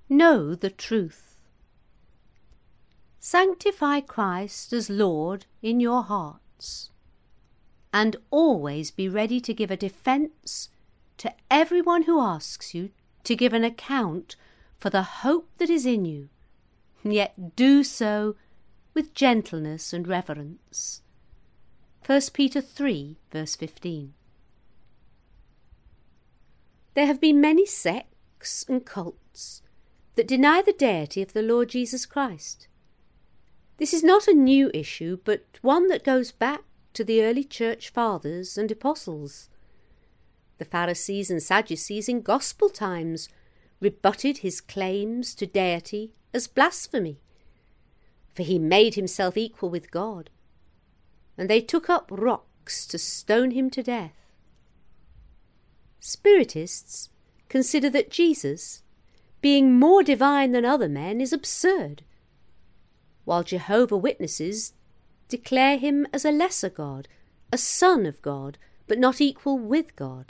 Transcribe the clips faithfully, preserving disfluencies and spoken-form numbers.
Know the truth. Sanctify Christ as Lord in your hearts, and always be ready to give a defence to everyone who asks you to give an account for the hope that is in you, yet do so with gentleness and reverence. First Peter three, verse fifteen. There have been many sects and cults that deny the deity of the Lord Jesus Christ. This is not a new issue, but one that goes back to the early church fathers and apostles. The Pharisees and Sadducees in gospel times rebutted his claims to deity as blasphemy, for he made himself equal with God, and they took up rocks to stone him to death. Spiritists consider that Jesus, being more divine than other men, is absurd, while Jehovah Witnesses declare him as a lesser God, a son of God, but not equal with God.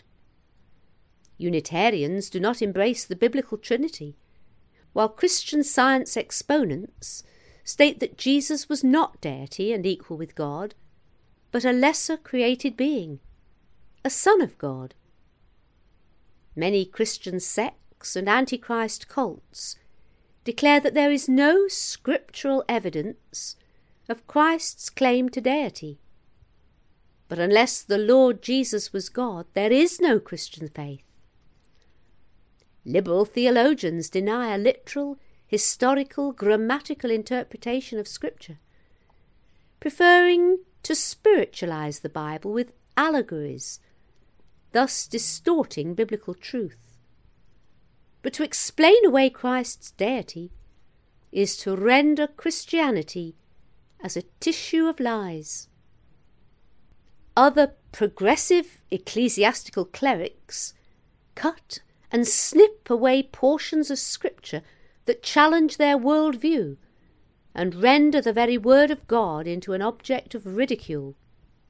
Unitarians do not embrace the biblical Trinity, while Christian Science exponents state that Jesus was not deity and equal with God, but a lesser created being, a son of God. Many Christian sects and Antichrist cults declare that there is no scriptural evidence of Christ's claim to deity. But unless the Lord Jesus was God, there is no Christian faith. Liberal theologians deny a literal, historical, grammatical interpretation of Scripture, preferring to spiritualize the Bible with allegories, thus distorting biblical truth. But to explain away Christ's deity is to render Christianity as a tissue of lies. Other progressive ecclesiastical clerics cut and snip away portions of Scripture that challenge their worldview and render the very Word of God into an object of ridicule.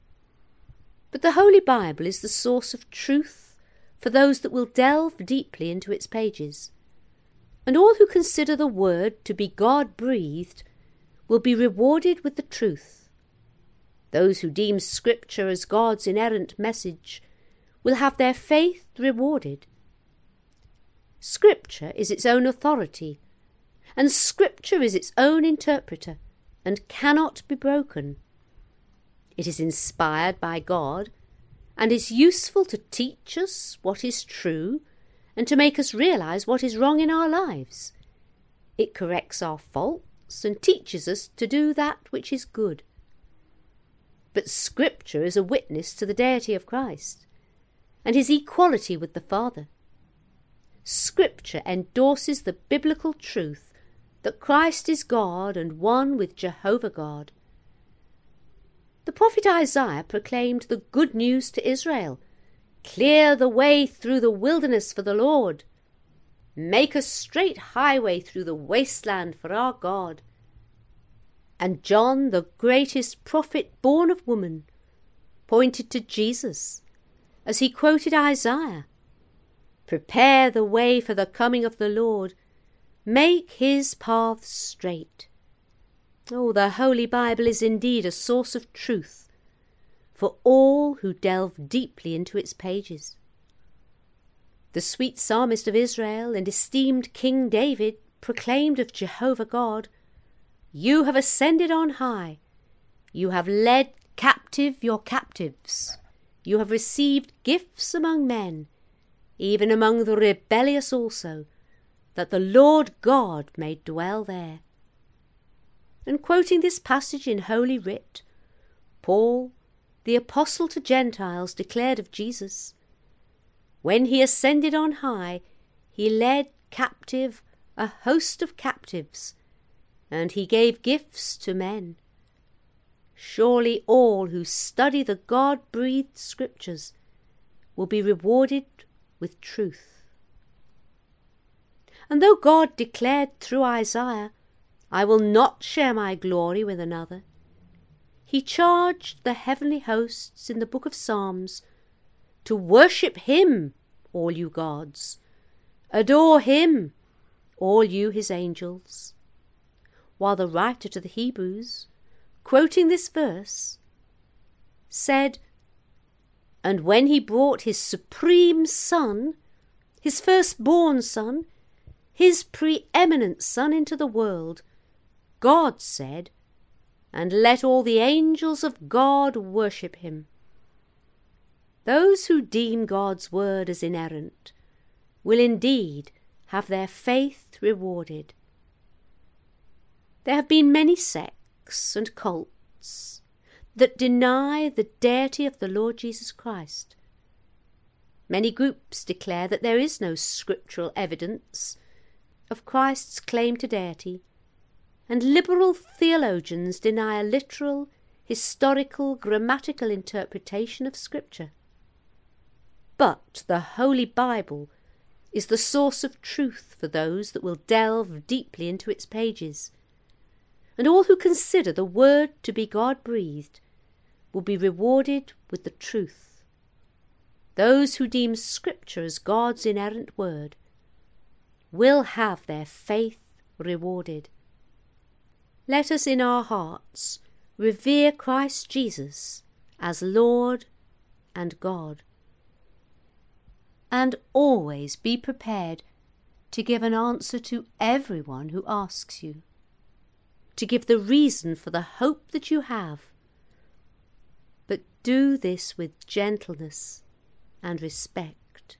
But the Holy Bible is the source of truth for those that will delve deeply into its pages, and all who consider the Word to be God-breathed will be rewarded with the truth. Those who deem Scripture as God's inerrant message will have their faith rewarded. Scripture is its own authority, and Scripture is its own interpreter, and cannot be broken. It is inspired by God, and is useful to teach us what is true, and to make us realize what is wrong in our lives. It corrects our faults, and teaches us to do that which is good. But Scripture is a witness to the deity of Christ, and his equality with the Father. Scripture endorses the biblical truth that Christ is God and one with Jehovah God. The prophet Isaiah proclaimed the good news to Israel. Clear the way through the wilderness for the Lord. Make a straight highway through the wasteland for our God. And John, the greatest prophet born of woman, pointed to Jesus as he quoted Isaiah. Prepare the way for the coming of the Lord. Make his paths straight. Oh, the Holy Bible is indeed a source of truth for all who delve deeply into its pages. The sweet psalmist of Israel and esteemed King David proclaimed of Jehovah God, You have ascended on high. You have led captive your captives. You have received gifts among men, even among the rebellious also, that the Lord God may dwell there. And quoting this passage in Holy Writ, Paul, the apostle to Gentiles, declared of Jesus, When he ascended on high, he led captive a host of captives, and he gave gifts to men. Surely all who study the God-breathed Scriptures will be rewarded with truth. And though God declared through Isaiah, I will not share my glory with another, he charged the heavenly hosts in the book of Psalms to worship him, all you gods. Adore him, all you his angels, while the writer to the Hebrews, quoting this verse, said, "And when he brought his supreme Son, his firstborn Son, his preeminent Son into the world, God said, and let all the angels of God worship him." Those who deem God's word as inerrant will indeed have their faith rewarded. There have been many sects and cults that deny the deity of the Lord Jesus Christ. Many groups declare that there is no scriptural evidence of Christ's claim to deity, and liberal theologians deny a literal, historical, grammatical interpretation of Scripture. But the Holy Bible is the source of truth for those that will delve deeply into its pages, and all who consider the Word to be God-breathed will be rewarded with the truth. Those who deem Scripture as God's inerrant word will have their faith rewarded. Let us in our hearts revere Christ Jesus as Lord and God, and always be prepared to give an answer to everyone who asks you, to give the reason for the hope that you have, but do this with gentleness and respect.